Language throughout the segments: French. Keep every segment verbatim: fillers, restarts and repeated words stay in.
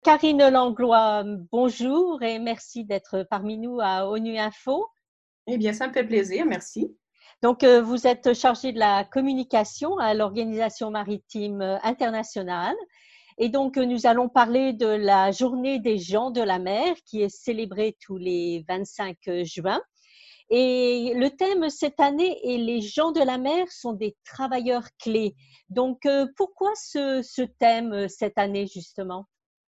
Karine Langlois, bonjour et merci d'être parmi nous à ONU Info. Eh bien, ça me fait plaisir, merci. Donc, euh, vous êtes chargée de la communication à l'Organisation maritime internationale. Et donc, nous allons parler de la journée des gens de la mer qui est célébrée tous les vingt-cinq juin. Et le thème cette année est les gens de la mer sont des travailleurs clés. Donc, euh, pourquoi ce, ce thème cette année justement?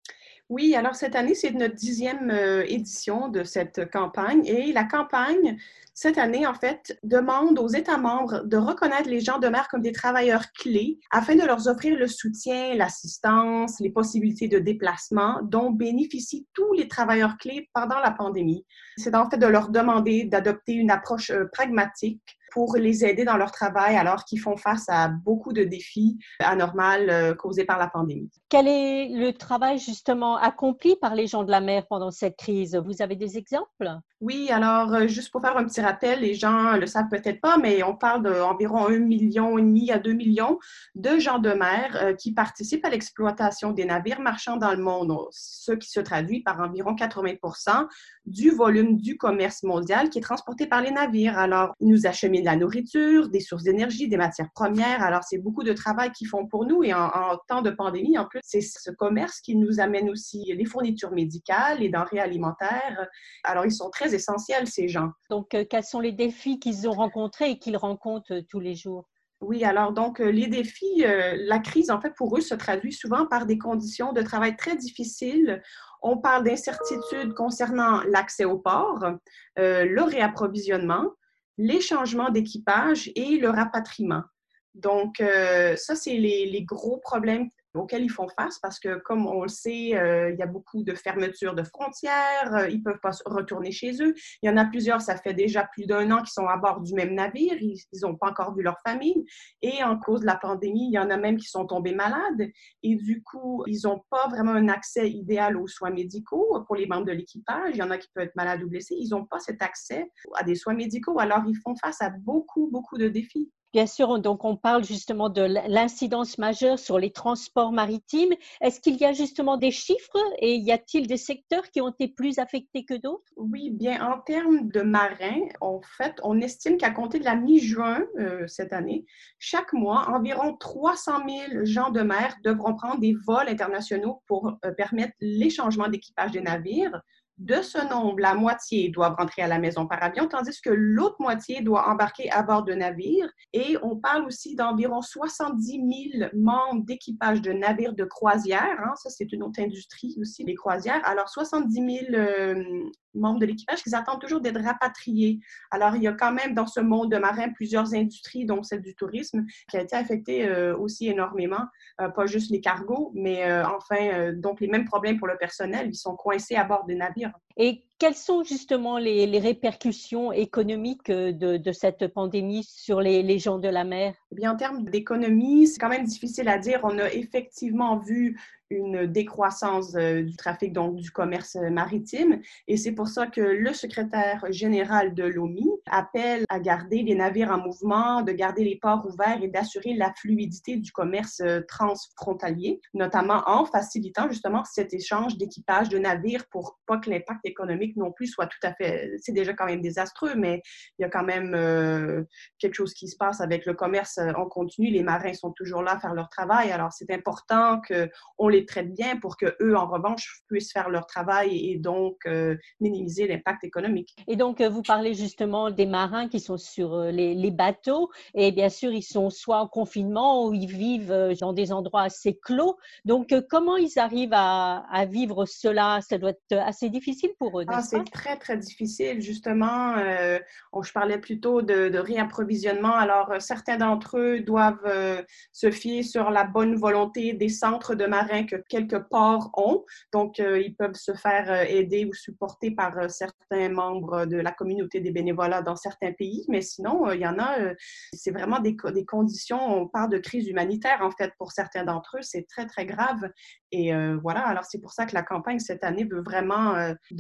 Oui, alors cette année, c'est notre dixième euh, édition de cette campagne et la campagne, cette année, en fait, demande aux États membres de reconnaître les gens de mer comme des travailleurs clés afin de leur offrir le soutien, l'assistance, les possibilités de déplacement dont bénéficient tous les travailleurs clés pendant la pandémie. C'est en fait de leur demander d'adopter une approche euh, pragmatique pour les aider dans leur travail alors qu'ils font face à beaucoup de défis anormaux euh, causés par la pandémie. Quel est le travail justement accompli par les gens de la mer pendant cette crise? Vous avez des exemples? Oui, alors euh, juste pour faire un petit rappel, les gens le savent peut-être pas, mais on parle d'environ un million et demi à deux millions de gens de mer euh, qui participent à l'exploitation des navires marchands dans le monde, ce qui se traduit par environ quatre-vingts pour cent du volume du commerce mondial qui est transporté par les navires. Alors, ils nous acheminent de la nourriture, des sources d'énergie, des matières premières. Alors, c'est beaucoup de travail qu'ils font pour nous et en, en temps de pandémie, en plus, c'est ce commerce qui nous amène aussi les fournitures médicales, les denrées alimentaires. Alors, ils sont très essentiels, ces gens. Donc, euh, quels sont les défis qu'ils ont rencontrés et qu'ils rencontrent euh, tous les jours? Oui, alors donc les défis, euh, la crise, en fait, pour eux, se traduit souvent par des conditions de travail très difficiles. On parle d'incertitudes concernant l'accès au port, euh, le réapprovisionnement, les changements d'équipage et le rapatriement. Donc, euh, ça, c'est les, les gros problèmes auxquels ils font face parce que, comme on le sait, euh, il y a beaucoup de fermetures de frontières, euh, ils ne peuvent pas retourner chez eux. Il y en a plusieurs, ça fait déjà plus d'un an qu'ils sont à bord du même navire, ils n'ont pas encore vu leur famille. Et en cause de la pandémie, il y en a même qui sont tombés malades. Et du coup, ils n'ont pas vraiment un accès idéal aux soins médicaux pour les membres de l'équipage. Il y en a qui peuvent être malades ou blessés. Ils n'ont pas cet accès à des soins médicaux. Alors, ils font face à beaucoup, beaucoup de défis. Bien sûr, donc on parle justement de l'incidence majeure sur les transports maritimes. Est-ce qu'il y a justement des chiffres et y a-t-il des secteurs qui ont été plus affectés que d'autres? Oui, bien, en termes de marins, en fait, on estime qu'à compter de la mi-juin euh, cette année, chaque mois, environ trois cent mille gens de mer devront prendre des vols internationaux pour euh, permettre l'échangement d'équipage des navires. De ce nombre, la moitié doivent rentrer à la maison par avion, tandis que l'autre moitié doit embarquer à bord de navires. Et on parle aussi d'environ soixante-dix mille membres d'équipage de navires de croisière. Hein, ça, c'est une autre industrie aussi, les croisières. Alors, soixante-dix mille euh, membres de l'équipage qui attendent toujours d'être rapatriés. Alors, il y a quand même dans ce monde de marins plusieurs industries, dont celle du tourisme, qui a été affectée euh, aussi énormément. Euh, pas juste les cargos, mais euh, enfin, euh, donc les mêmes problèmes pour le personnel. Ils sont coincés à bord des navires. Et quelles sont justement les, les répercussions économiques de, de cette pandémie sur les, les gens de la mer? Eh bien, en termes d'économie, c'est quand même difficile à dire. On a effectivement vu une décroissance euh, du trafic, donc du commerce maritime. Et c'est pour ça que le secrétaire général de l'O M I appelle à garder les navires en mouvement, de garder les ports ouverts et d'assurer la fluidité du commerce euh, transfrontalier, notamment en facilitant justement cet échange d'équipage de navires pour pas que l'impact économique non plus soit tout à fait, c'est déjà quand même désastreux, mais il y a quand même euh, quelque chose qui se passe avec le commerce en continu. Les marins sont toujours là à faire leur travail. Alors, c'est important qu'on les traite bien pour qu'eux, en revanche, puissent faire leur travail et donc euh, minimiser l'impact économique. Et donc, vous parlez justement des marins qui sont sur les, les bateaux et bien sûr, ils sont soit en confinement ou ils vivent dans des endroits assez clos. Donc, comment ils arrivent à, à vivre cela? Ça doit être assez difficile pour eux, Ah, n'est-ce pas? c'est très, très difficile. Justement, euh, on, je parlais plutôt de, de réapprovisionnement. Alors, euh, certains d'entre eux doivent euh, se fier sur la bonne volonté des centres de marins que quelques ports ont. Donc, euh, ils peuvent se faire euh, aider ou supporter par euh, certains membres de la communauté des bénévolats dans certains pays. Mais sinon, euh, il y en a, euh, c'est vraiment des, des conditions, on parle de crise humanitaire, en fait, pour certains d'entre eux. C'est très, très grave. Et euh, voilà, alors c'est pour ça que la campagne cette année veut vraiment euh, donner lumière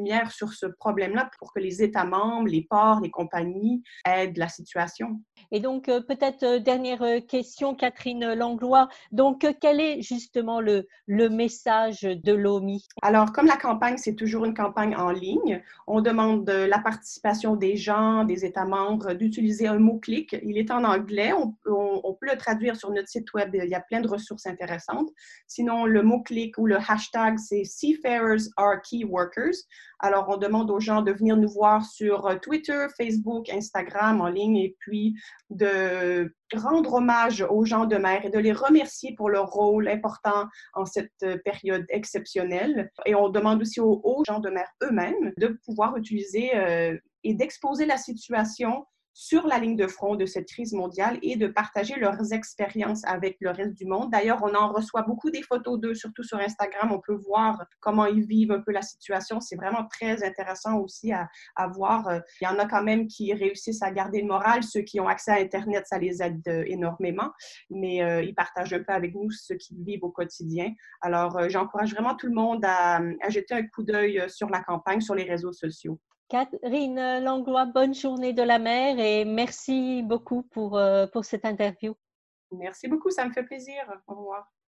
lumière sur ce problème-là pour que les États membres, les ports, les compagnies aident la situation. Et donc, euh, peut-être euh, dernière euh, question, Catherine Langlois. Donc, euh, quel est justement le, le message de l'O M I? Alors, comme la campagne, c'est toujours une campagne en ligne, on demande de la participation des gens, des États membres, d'utiliser un mot-clic. Il est en anglais, on, on, on peut le traduire sur notre site web, il y a plein de ressources intéressantes. Sinon, le mot-clic ou le hashtag, c'est Seafarers are Key Workers. Alors, on demande aux gens de venir nous voir sur Twitter, Facebook, Instagram en ligne et puis de rendre hommage aux gens de mer et de les remercier pour leur rôle important en cette période exceptionnelle. Et on demande aussi aux, aux gens de mer eux-mêmes de pouvoir utiliser euh, et d'exposer la situation sur la ligne de front de cette crise mondiale et de partager leurs expériences avec le reste du monde. D'ailleurs, on en reçoit beaucoup des photos d'eux, surtout sur Instagram. On peut voir comment ils vivent un peu la situation. C'est vraiment très intéressant aussi à, à voir. Il y en a quand même qui réussissent à garder le moral. Ceux qui ont accès à Internet, ça les aide énormément, mais euh, ils partagent un peu avec nous ce qu'ils vivent au quotidien. Alors, euh, j'encourage vraiment tout le monde à, à jeter un coup d'œil sur la campagne, sur les réseaux sociaux. Catherine Langlois, bonne journée de la mer et merci beaucoup pour, euh, pour cette interview. Merci beaucoup, ça me fait plaisir. Au revoir.